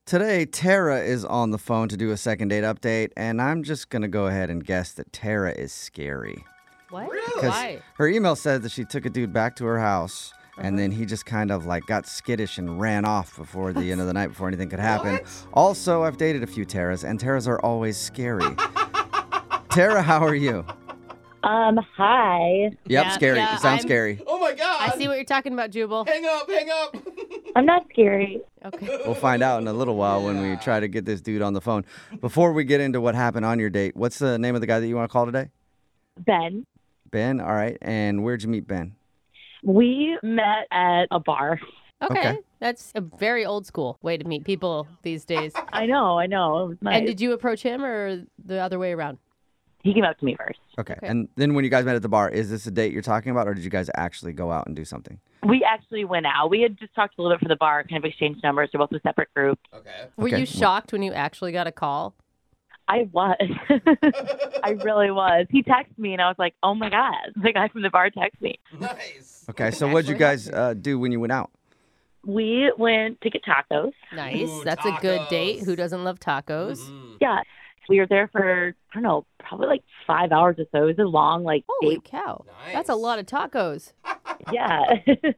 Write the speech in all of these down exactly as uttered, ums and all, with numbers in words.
Today, Tara is on the phone to do a second date update, and I'm just going to go ahead and guess that Tara is scary. What? Really? Because Why? her email said that she took a dude back to her house, Uh-huh. and then he just kind of like got skittish and ran off before the end of the night before anything could happen. What? Also, I've dated a few Taras, and Taras are always scary. Tara, how are you? Um, hi. Yep, Yeah, scary. yeah, You sound I'm- scary. Oh my God. I see what you're talking about, Jubal. Hang up, hang up. I'm not scary. Okay. We'll find out in a little while when we Yeah. try to get this dude on the phone. Before we get into what happened on your date, what's the name of the guy that you want to call today? Ben, Ben, all right. And where'd you meet Ben? we met at a bar. Okay. Okay. That's a very old school way to meet people these days. I know, I know. It was nice. And did you approach him or the other way around? He came up to me first. Okay. Okay. And then when you guys met at the bar, is this a date you're talking about, or did you guys actually go out and do something? We actually went out. We had just talked a little bit for the bar, kind of exchanged numbers. We're both with separate groups. Okay. Were Okay. you shocked when you actually got a call? I was. I really was. He texted me, and I was like, oh, my God. The guy from the bar texted me. Nice. Okay. So what'd you guys uh, do when you went out? We went to get tacos. Nice. Ooh, That's a good tacos. date. Who doesn't love tacos? Mhm. Yeah. We were there for, I don't know, probably like five hours or so. It was a long, like, Holy date. cow. Nice. That's a lot of tacos. Yeah.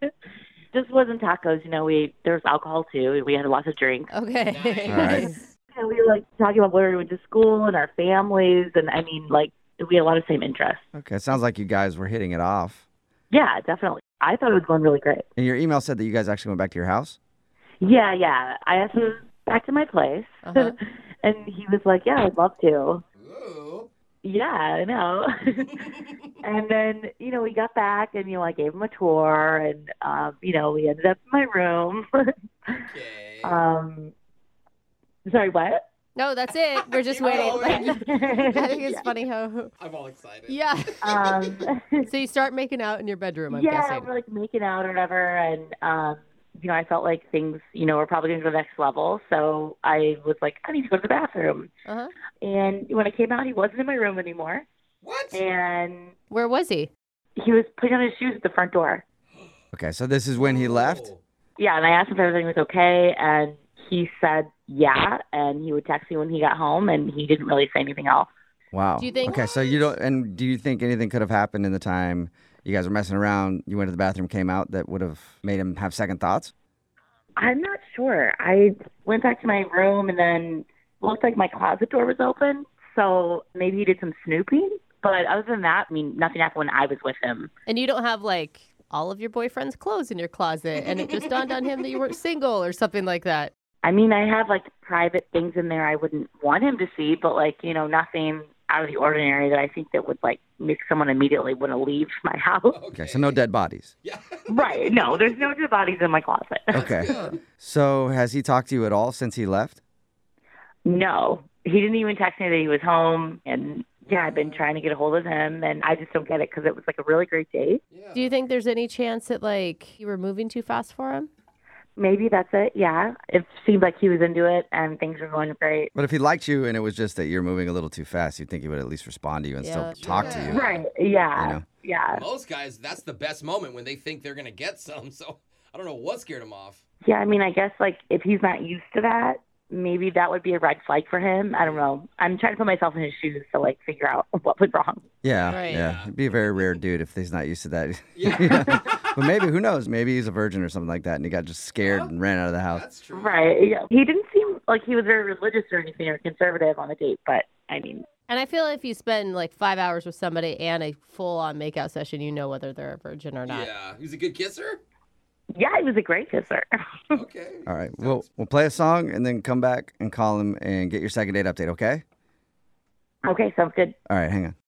Just wasn't tacos. You know, we there was alcohol, too. We had lots of drinks. Okay. Nice. All right. And we were like talking about where we went to school and our families, and I mean, like we had a lot of same interests. Okay. It sounds like you guys were hitting it off. Yeah, definitely. I thought it was going really great. And your email said that you guys actually went back to your house? Yeah, yeah. I asked him back to my place, Uh-huh. and he was like, "Yeah, I'd love to." Ooh. Yeah, I know. And then you know we got back, and you know I gave him a tour, and um, you know we ended up in my room. Okay. um, sorry, what? No, that's it. We're just Keep waiting. going. Like, I think it's Yeah. funny how. I'm all excited. Yeah. Um, So you start making out in your bedroom, I'm yeah, guessing. we're like making out or whatever, and um, you know, I felt like things, you know, were probably going to go to the next level. So I was like, I need to go to the bathroom. Uh-huh. And when I came out, he wasn't in my room anymore, What? and Where was he? he was putting on his shoes at the front door. Okay. So this is when he left? Oh. Yeah, and I asked him if everything was okay, and he said yeah, and he would text me when he got home, and he didn't really say anything else. Wow. Do you think- Okay. So you don't, and do you think anything could have happened in the time you guys were messing around, you went to the bathroom, came out, that would have made him have second thoughts? I'm not sure. I went back to my room, and then looked like my closet door was open, so maybe he did some snooping. But other than that, I mean, nothing happened when I was with him. And you don't have like all of your boyfriend's clothes in your closet, and it just dawned on him that you weren't single or something like that. I mean, I have like private things in there I wouldn't want him to see, but like, you know, nothing out of the ordinary that I think that would like make someone immediately want to leave my house. Okay. So no dead bodies. Yeah. Right. No, there's no dead bodies in my closet. Okay. Good. So has he talked to you at all since he left? No, he didn't even text me that he was home. And yeah, I've been trying to get a hold of him, and I just don't get it because it was like a really great date. Yeah. Do you think there's any chance that like you were moving too fast for him? Maybe that's it. Yeah. It seemed like he was into it and things were going great. But if he liked you and it was just that you're moving a little too fast, you'd think he would at least respond to you and Yeah. still talk to Yeah. you. Right. Yeah. You know? Yeah. Most guys, that's the best moment when they think they're gonna get some. So I don't know what scared him off. Yeah. I mean, I guess like if he's not used to that, maybe that would be a red flag for him. I don't know. I'm trying to put myself in his shoes to like figure out what went wrong. Yeah, Right. yeah. Yeah. He'd be a very rare dude if he's not used to that. Yeah. You know? But maybe, who knows? Maybe he's a virgin or something like that, and he got just scared and ran out of the house. That's true. Right. Yeah. He didn't seem like he was very religious or anything or conservative on the date, but I mean, And I feel if you spend like five hours with somebody and a full-on makeout session, you know whether they're a virgin or not. Yeah. He's a good kisser. yeah, he was a great kisser. Okay. All right, we'll, we'll play a song and then come back and call him and get your second date update, okay? Okay, sounds good. All right, hang on.